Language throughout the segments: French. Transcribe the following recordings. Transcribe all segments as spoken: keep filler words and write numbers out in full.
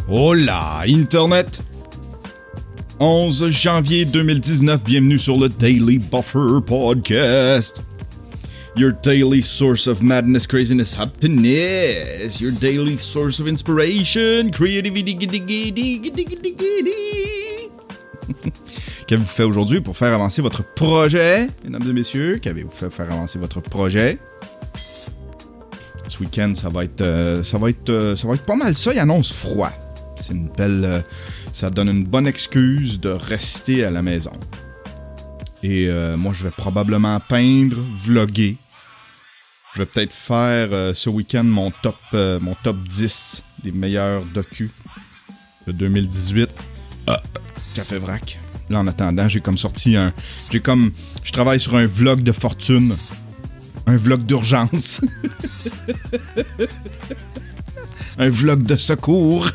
Hola, Internet! onze janvier deux mille dix-neuf, bienvenue sur le Daily Buffer Podcast. Your daily source of madness, craziness, happiness. Your daily source of inspiration, creativity. Qu'avez-vous fait aujourd'hui pour faire avancer votre projet, mesdames et messieurs? Qu'avez-vous fait pour faire avancer votre projet? Ce week-end, ça va être, euh, ça va être, euh, ça va être pas mal ça. Il annonce froid. C'est une belle, euh, ça donne une bonne excuse de rester à la maison. Et euh, moi, je vais probablement peindre, vlogger. Je vais peut-être faire euh, ce week-end mon top, euh, mon top dix des meilleurs docus de deux mille dix-huit. Ah, Café Vrac. Là, en attendant, j'ai comme sorti un, j'ai comme, je travaille sur un vlog de fortune. Un vlog d'urgence. Un vlog de secours.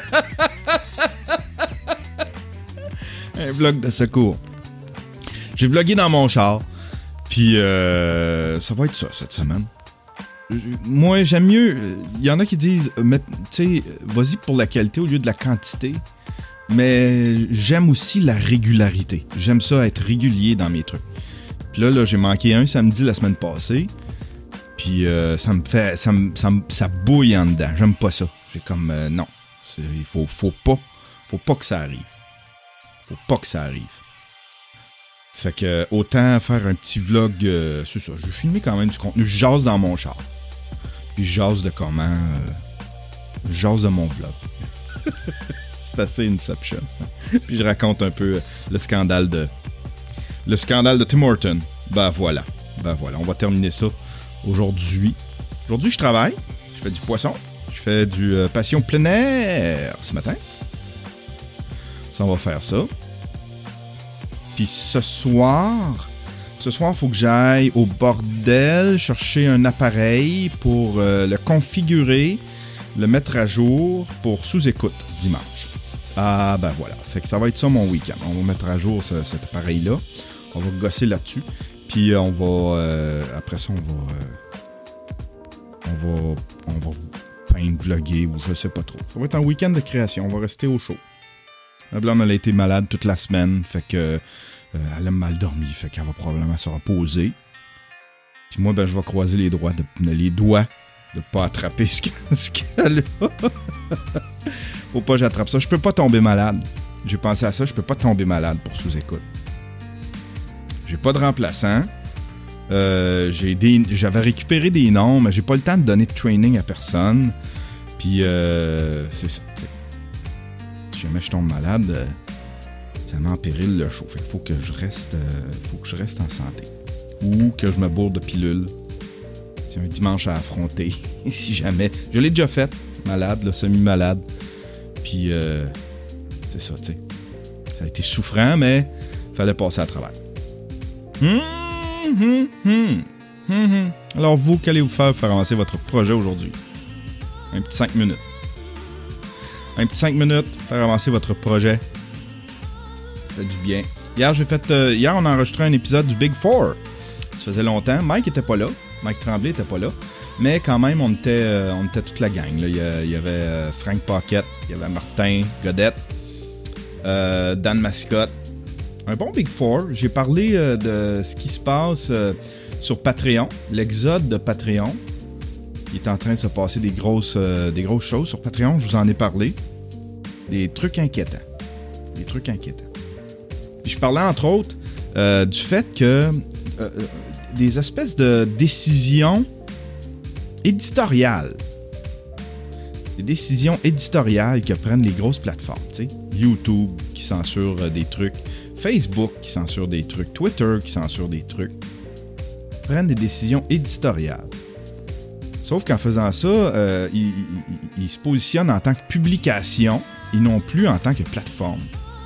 Un vlog de secours. J'ai vlogué dans mon char. Puis, euh, ça va être ça, cette semaine. Moi, j'aime mieux... Il y en a qui disent, tu sais, vas-y pour la qualité au lieu de la quantité. Mais j'aime aussi la régularité. J'aime ça, être régulier dans mes trucs. Puis là, là, j'ai manqué un samedi la semaine passée. Puis euh, ça me fait... Ça, me, ça, me, ça bouille en dedans. J'aime pas ça. J'ai comme... Euh, non. C'est, il faut, faut pas... Faut pas que ça arrive. Faut pas que ça arrive. Fait que autant faire un petit vlog... Euh, c'est ça. Je vais filmer quand même du contenu. Je jase dans mon char. Puis je jase de comment... Euh, je jase de mon vlog. C'est assez Inception. Puis je raconte un peu le scandale de... Le scandale de Tim Horton. Ben voilà. Ben voilà. On va terminer ça aujourd'hui. Aujourd'hui, je travaille. Je fais du poisson. Je fais du euh, passion plein air ce matin. Ça, on va faire ça. Puis ce soir... Ce soir, il faut que j'aille au bordel chercher un appareil pour euh, le configurer, le mettre à jour pour sous-écoute dimanche. Ah, ben voilà. Fait que ça va être ça mon week-end. On va mettre à jour ce, cet appareil-là. On va gosser là-dessus. Puis euh, on va... Euh, après ça, on va... Euh, on va... On va peindre, vlogger ou je sais pas trop. Ça va être un week-end de création. On va rester au chaud. Ma blonde, elle a été malade toute la semaine. Fait que... Euh, elle a mal dormi. Fait qu'elle va probablement se reposer. Puis moi, ben je vais croiser les doigts de, les doigts de pas attraper ce, ce qu'elle a. Faut pas que j'attrape ça. Je peux pas tomber malade. J'ai pensé à ça. Je peux pas tomber malade pour sous-écoute. J'ai pas de remplaçant. Euh, j'ai des, j'avais récupéré des noms, mais j'ai pas le temps de donner de training à personne. Puis, euh, c'est ça. T'sais. Si jamais je tombe malade, euh, ça met en péril le show. Fait qu'il faut que je reste, euh, faut que je reste en santé. Ou que je me bourre de pilules. C'est un dimanche à affronter. Si jamais. Je l'ai déjà fait. Malade, là, semi-malade. Puis, euh, c'est ça, tu sais. Ça a été souffrant, mais fallait passer à travers. Hum, hum, hum, hum, hum. Alors, vous, qu'allez-vous faire pour faire avancer votre projet aujourd'hui? Un petit cinq minutes. Un petit cinq minutes pour faire avancer votre projet. Ça fait du bien. Hier, j'ai fait. Euh, hier, on a enregistré un épisode du Big Four. Ça faisait longtemps. Mike était pas là. Mike Tremblay était pas là. Mais quand même, on était, euh, on était toute la gang. Là. Il, y a, il y avait euh, Frank Paquette, il y avait Martin Godette, euh, Dan Mascotte. Un bon Big Four. J'ai parlé euh, de ce qui se passe euh, sur Patreon, l'exode de Patreon. Il est en train de se passer des grosses, euh, des grosses choses sur Patreon. Je vous en ai parlé. Des trucs inquiétants. Des trucs inquiétants. Puis je parlais entre autres euh, du fait que euh, des espèces de décisions éditoriales. Des décisions éditoriales que prennent les grosses plateformes. Tu sais, YouTube qui censure euh, des trucs. Facebook qui censure des trucs, Twitter qui censure des trucs, prennent des décisions éditoriales. Sauf qu'en faisant ça, euh, ils, ils, ils se positionnent en tant que publication et non plus en tant que plateforme.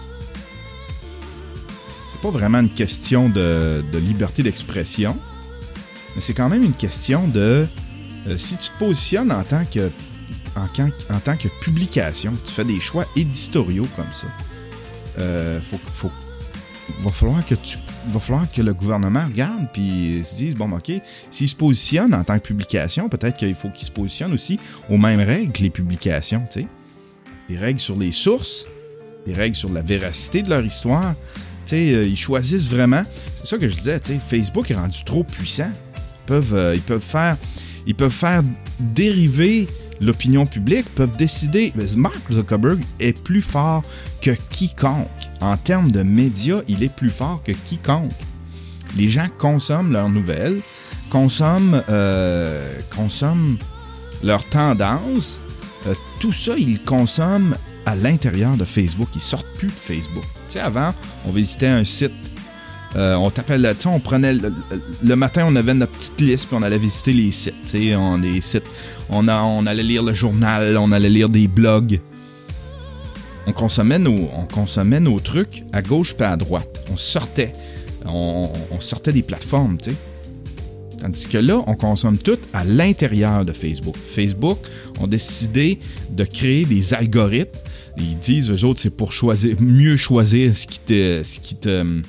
C'est pas vraiment une question de, de liberté d'expression, mais c'est quand même une question de... Euh, si tu te positionnes en tant que, en, en tant que publication, tu fais des choix éditoriaux comme ça, euh, faut, faut va falloir que tu va falloir que le gouvernement regarde puis se dise bon ok, s'il se positionne en tant que publication, peut-être qu'il faut qu'il se positionne aussi aux mêmes règles que les publications, tu sais. des règles sur les sources, des règles sur la véracité de leur histoire. Tu sais, euh, ils choisissent vraiment. C'est ça que je disais, tu sais, Facebook est rendu trop puissant. Ils peuvent, euh, ils peuvent faire, ils peuvent faire dériver l'opinion publique, peuvent décider. Mais Mark Zuckerberg est plus fort que quiconque. En termes de médias, il est plus fort que quiconque. Les gens consomment leurs nouvelles, consomment, euh, consomment leurs tendances. Euh, tout ça, ils consomment à l'intérieur de Facebook. Ils sortent plus de Facebook. Tu sais, avant, on visitait un site. Euh, on t'appelle, tu sais, on prenait le, le matin, on avait notre petite liste, puis on allait visiter les sites. Tu sais, on des sites, on, a, on allait lire le journal, on allait lire des blogs. On consommait nos, on consommait nos trucs à gauche puis à droite. On sortait, on, on sortait des plateformes, tu sais. Tandis que là, on consomme tout à l'intérieur de Facebook. Facebook ont décidé de créer des algorithmes. Ils disent, eux autres, c'est pour choisir, mieux choisir ce qui te, ce qui te,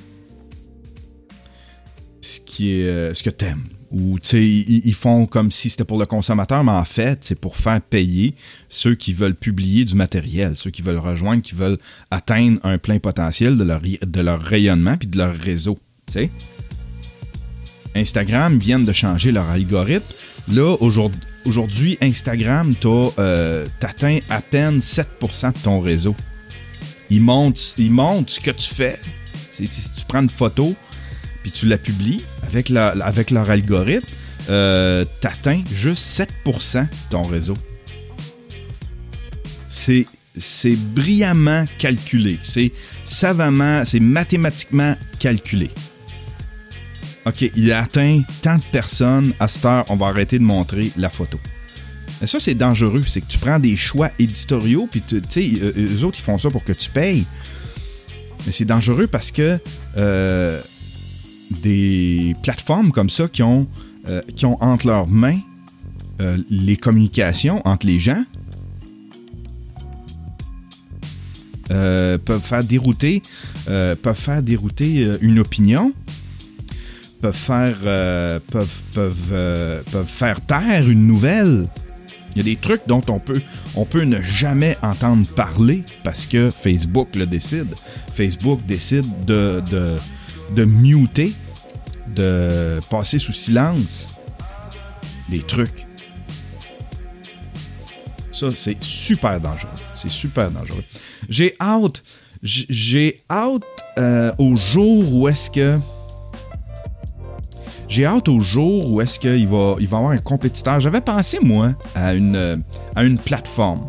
ce qui est, ce que t'aimes. Ou, tu sais, ils, ils font comme si c'était pour le consommateur, mais en fait, c'est pour faire payer ceux qui veulent publier du matériel, ceux qui veulent rejoindre, qui veulent atteindre un plein potentiel de leur, de leur rayonnement puis de leur réseau, tu sais. Instagram viennent de changer leur algorithme. Là, aujourd'hui, aujourd'hui Instagram, euh, t'atteins à peine sept pour cent de ton réseau. Ils montrent, ils montrent ce que tu fais. C'est, si tu prends une photo puis tu la publies avec, la, avec leur algorithme, euh, t'atteins juste sept pour cent de ton réseau. C'est, c'est brillamment calculé. C'est savamment, c'est mathématiquement calculé. OK, il a atteint tant de personnes, à cette heure, on va arrêter de montrer la photo. Et ça, c'est dangereux. C'est que tu prends des choix éditoriaux, puis tu sais, eux autres, ils font ça pour que tu payes. Mais c'est dangereux parce que euh, des plateformes comme ça qui ont, euh, qui ont entre leurs mains euh, les communications entre les gens euh, peuvent faire dérouter, euh, peuvent faire dérouter euh, une opinion. peuvent faire euh, peuvent peuvent euh, peuvent faire taire une nouvelle. Il y a des trucs dont on peut on peut ne jamais entendre parler parce que Facebook le décide. Facebook décide de de de muter, de passer sous silence des trucs. Ça, c'est super dangereux. C'est super dangereux. J'ai hâte j'ai hâte euh, au jour où est-ce que J'ai hâte au jour où est-ce qu'il va, il va y avoir un compétiteur. J'avais pensé, moi, à une, à une plateforme.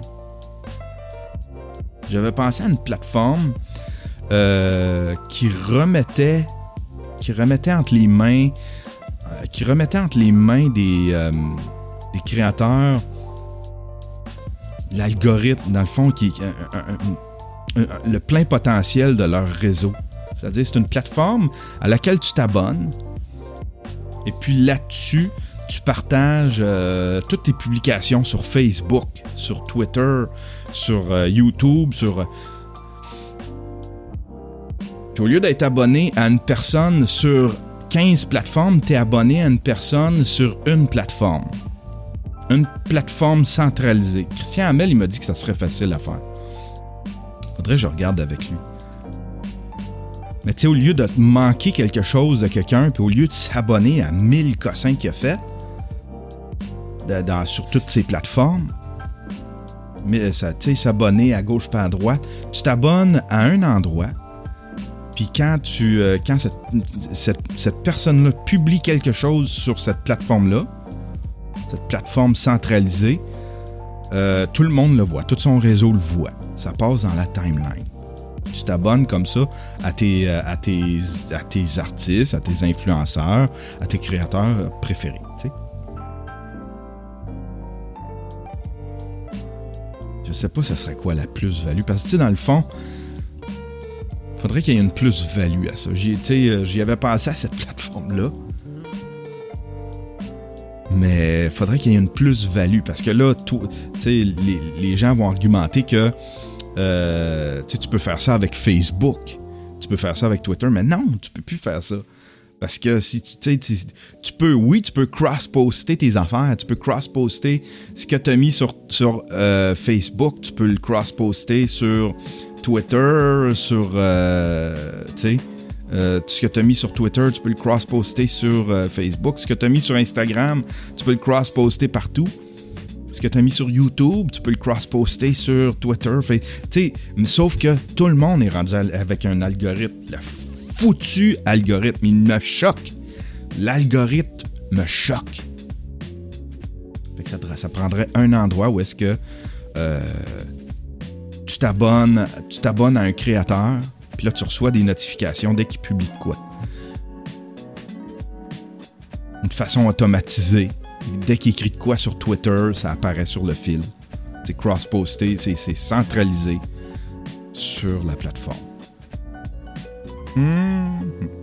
J'avais pensé à une plateforme euh, qui remettait qui remettait entre les mains euh, qui remettait entre les mains des, euh, des créateurs l'algorithme, dans le fond, qui est un, un, un, un, le plein potentiel de leur réseau. C'est-à-dire, c'est une plateforme à laquelle tu t'abonnes. Et puis là-dessus, tu partages euh, toutes tes publications sur Facebook, sur Twitter, sur euh, YouTube, sur... Puis au lieu d'être abonné à une personne sur quinze plateformes, tu es abonné à une personne sur une plateforme. Une plateforme centralisée. Christian Hamel, il m'a dit que ça serait facile à faire. Faudrait que je regarde avec lui. Mais tu sais, au lieu de manquer quelque chose de quelqu'un, puis au lieu de s'abonner à mille cossins qu'il a fait, de, dans, sur toutes ces plateformes, mais tu sais, s'abonner à gauche pas à droite, tu t'abonnes à un endroit, puis quand tu euh, quand cette, cette, cette personne-là publie quelque chose sur cette plateforme-là, cette plateforme centralisée, euh, tout le monde le voit, tout son réseau le voit. Ça passe dans la timeline. Tu t'abonnes comme ça à tes, à tes, à tes artistes, à tes influenceurs, à tes créateurs préférés. Tu sais. Je sais pas ce serait quoi la plus-value. Parce que tu sais, dans le fond, il faudrait qu'il y ait une plus-value à ça. J'y, j'y avais pensé à cette plateforme-là. Mais il faudrait qu'il y ait une plus-value. Parce que là, tout, les, les gens vont argumenter que Euh, tu peux faire ça avec Facebook, tu peux faire ça avec Twitter, mais non, tu peux plus faire ça. Parce que si tu sais, tu, tu peux, oui, tu peux cross-poster tes affaires, tu peux cross-poster ce que tu as mis sur, sur euh, Facebook, tu peux le cross-poster sur Twitter, sur, euh, tu sais, euh, ce que tu as mis sur Twitter, tu peux le cross-poster sur euh, Facebook, ce que tu as mis sur Instagram, tu peux le cross-poster partout. Ce que tu as mis sur YouTube, tu peux le cross-poster sur Twitter. Tu sais, sauf que tout le monde est rendu avec un algorithme. Le foutu algorithme, il me choque. L'algorithme me choque. Fait que ça, ça prendrait un endroit où est-ce que euh, tu t'abonnes, tu t'abonnes à un créateur, puis là, tu reçois des notifications dès qu'il publie de quoi. Une façon automatisée. Dès qu'il écrit de quoi sur Twitter, ça apparaît sur le fil. C'est cross-posté, c'est, c'est centralisé sur la plateforme. Mmh.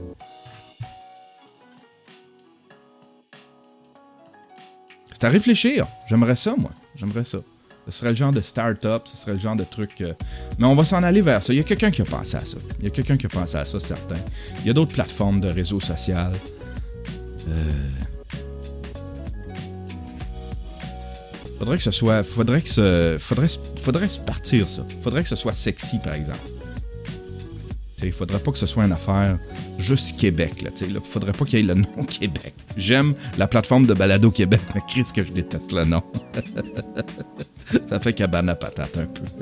C'est à réfléchir. J'aimerais ça, moi. J'aimerais ça. Ce serait le genre de start-up, ce serait le genre de truc... Euh... Mais on va s'en aller vers ça. Il y a quelqu'un qui a pensé à ça. Il y a quelqu'un qui a pensé à ça, certain. Il y a d'autres plateformes de réseaux sociaux. Euh... Faudrait que ce soit... Faudrait que ce... Faudrait, faudrait se partir, ça. Faudrait que ce soit sexy, par exemple. Il faudrait pas que ce soit une affaire juste Québec. Là, là. Faudrait pas qu'il y ait le nom Québec. J'aime la plateforme de Balado Québec, mais Christ que je déteste le nom. Ça fait cabane à patate un peu.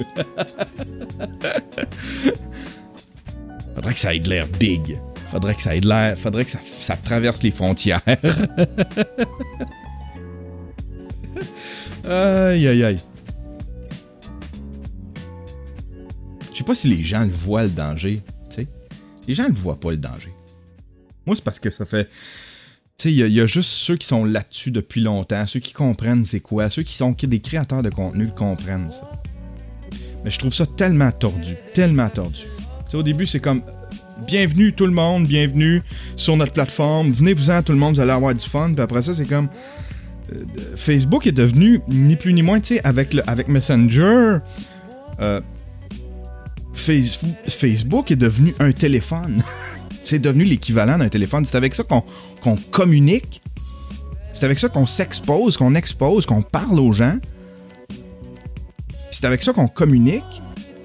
Faudrait que ça ait de l'air big. Faudrait que ça ait de l'air... Faudrait que ça, ça traverse les frontières. Aïe, aïe, aïe. Je sais pas si les gens le voient, le danger. T'sais. Les gens le voient pas, le danger. Moi, c'est parce que ça fait... Tu sais, il y, y a juste ceux qui sont là-dessus depuis longtemps, ceux qui comprennent c'est quoi, ceux qui sont des créateurs de contenu le comprennent, ça. Mais je trouve ça tellement tordu, tellement tordu. Tu sais, au début, c'est comme... Bienvenue tout le monde, bienvenue sur notre plateforme. Venez-vous-en, tout le monde, vous allez avoir du fun. Puis après ça, c'est comme... Euh, Facebook est devenu, ni plus ni moins, tu sais, avec, le, avec Messenger... Euh, Facebook, Facebook est devenu un téléphone. C'est devenu l'équivalent d'un téléphone. C'est avec ça qu'on, qu'on communique. C'est avec ça qu'on s'expose, qu'on expose, qu'on parle aux gens. C'est avec ça qu'on communique.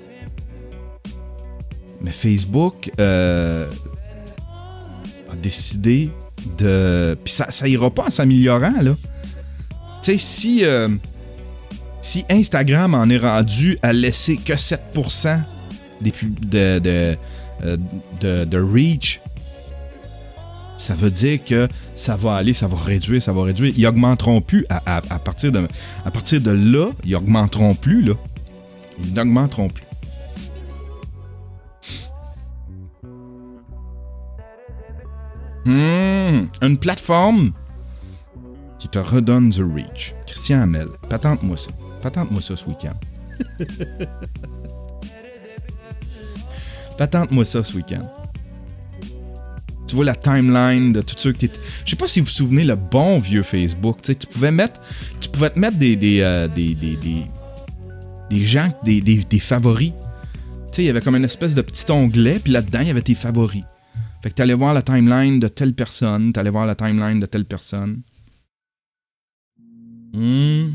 Mais Facebook euh, a décidé de... Puis ça, ça ira pas en s'améliorant, là. Tu sais, si, euh, si Instagram en est rendu à laisser que sept pour cent des pub- de, de, de, de reach, ça veut dire que ça va aller, ça va réduire, ça va réduire. Ils augmenteront plus à, à, à, partir, de, à partir de là, ils augmenteront plus, là. Ils n'augmenteront plus. Mmh, une plateforme qui te redonne du reach. Christian Hamel, patente-moi ça. Patente-moi ça ce week-end. Patente-moi ça ce week-end. Tu vois la timeline de tous ceux que t'es... Je sais pas si vous vous souvenez le bon vieux Facebook. Tu sais, tu pouvais mettre... Tu pouvais te mettre des... des, euh, des, des, des, des gens... Des, des, des favoris. Tu sais, il y avait comme une espèce de petit onglet, puis là-dedans, il y avait tes favoris. Fait que t'allais voir la timeline de telle personne, t'allais voir la timeline de telle personne. Hum...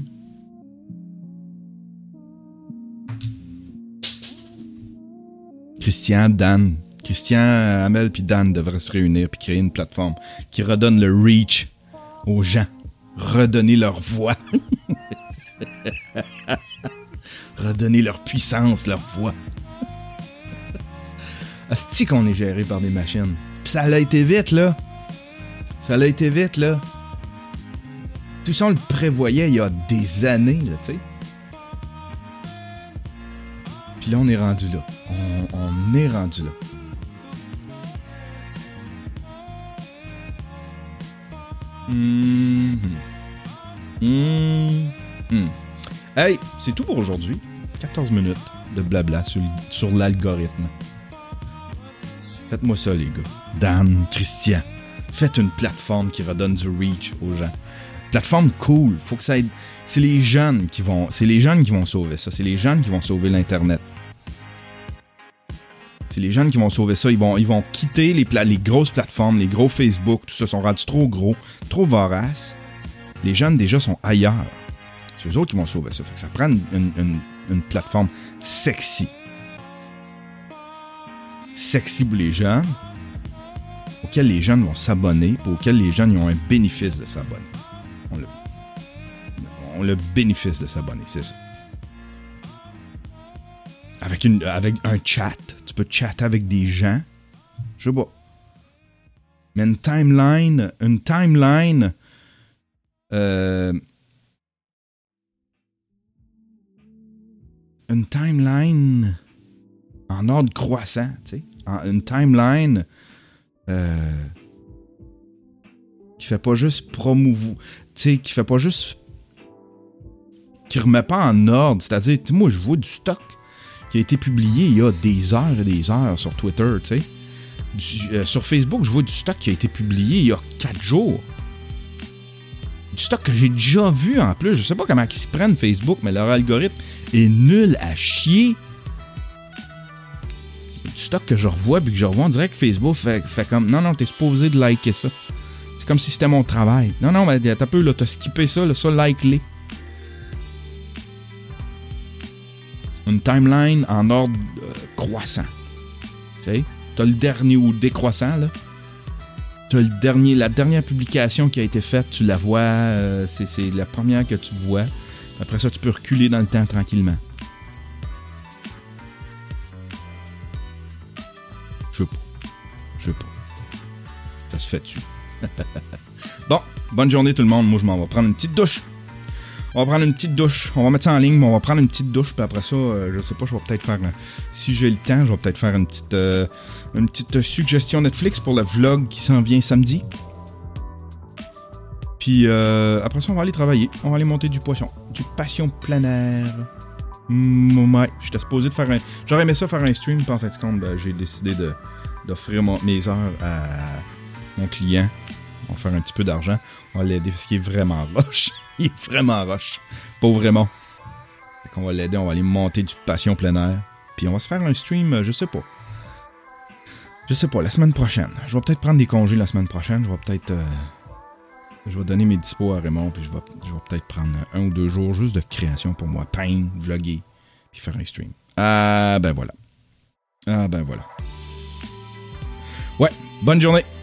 Christian, Dan, Christian, Hamel puis Dan devraient se réunir puis créer une plateforme qui redonne le reach aux gens. Redonner leur voix. Redonner leur puissance, leur voix. Asti qu'on est géré par des machines. Pis ça l'a été vite, là. Ça l'a été vite, là. Tout ça, on le prévoyait il y a des années, là, tu sais. Puis là, on est rendu là. On, on est rendu là. Mmh. Mmh. Mmh. Hey, c'est tout pour aujourd'hui. quatorze minutes de blabla sur, sur l'algorithme. Faites-moi ça, les gars. Dan, Christian, faites une plateforme qui redonne du reach aux gens. Plateforme cool. Faut que ça aide. C'est les jeunes qui vont, c'est les jeunes qui vont sauver ça. C'est les jeunes qui vont sauver l'Internet. C'est les jeunes qui vont sauver ça. Ils vont, ils vont quitter les, pla- les grosses plateformes, les gros Facebook, tout ça, sont rendus trop gros, trop voraces. Les jeunes, déjà, sont ailleurs. C'est eux autres qui vont sauver ça. Fait que ça prend une, une, une, une plateforme sexy. Sexy pour les jeunes, auxquels les jeunes vont s'abonner, pour auxquels les jeunes ils ont un bénéfice de s'abonner. On le, on le bénéfice de s'abonner, c'est ça. Avec, une, avec un chat, tu peux chatter avec des gens. Je sais pas. Mais une timeline, une timeline, euh, une timeline en ordre croissant, tu sais. Une timeline euh, qui fait pas juste promouvoir, tu sais, qui fait pas juste, qui remet pas en ordre. C'est-à-dire, moi, je vois du stock qui a été publié il y a des heures et des heures sur Twitter, tu sais. Du, euh, sur Facebook, je vois du stock qui a été publié il y a quatre jours. Du stock que j'ai déjà vu en plus. Je sais pas comment ils s'y prennent Facebook, mais leur algorithme est nul à chier. Du stock que je revois puis que je revois, on dirait que Facebook fait, fait comme non, non, t'es supposé de liker ça. C'est comme si c'était mon travail. Non, non, mais t'as peu, là, t'as skippé ça, là, ça, like-les. Une timeline en ordre euh, croissant. Tu sais, t'as le dernier ou décroissant, là. T'as le dernier, la dernière publication qui a été faite, tu la vois, euh, c'est, c'est la première que tu vois. Après ça, tu peux reculer dans le temps tranquillement. Je sais pas. Je sais pas. Ça se fait dessus. Bon, bonne journée tout le monde. Moi, je m'en vais prendre une petite douche. On va prendre une petite douche. On va mettre ça en ligne, mais on va prendre une petite douche. Puis après ça, euh, je sais pas, je vais peut-être faire... Euh, si j'ai le temps, je vais peut-être faire une petite, euh, une petite suggestion Netflix pour le vlog qui s'en vient samedi. Puis euh, après ça, on va aller travailler. On va aller monter du poisson. Du passion plein air. Mmh, ouais, j'étais supposé de faire un... J'aurais aimé ça faire un stream, puis en fait, compte, ben, j'ai décidé de, d'offrir mon, mes heures à mon client. On va faire un petit peu d'argent. On va l'aider parce qu'il est vraiment roche. Il est vraiment roche. Pas vraiment. Fait qu'on va l'aider, on va aller monter du passion plein air. Puis on va se faire un stream, je sais pas. Je sais pas, la semaine prochaine. Je vais peut-être prendre des congés la semaine prochaine. Je vais peut-être... Euh, je vais donner mes dispos à Raymond, puis je vais, je vais peut-être prendre un ou deux jours juste de création pour moi. Peindre, vlogger, puis faire un stream. Ah ben voilà. Ah ben voilà. Ouais, bonne journée.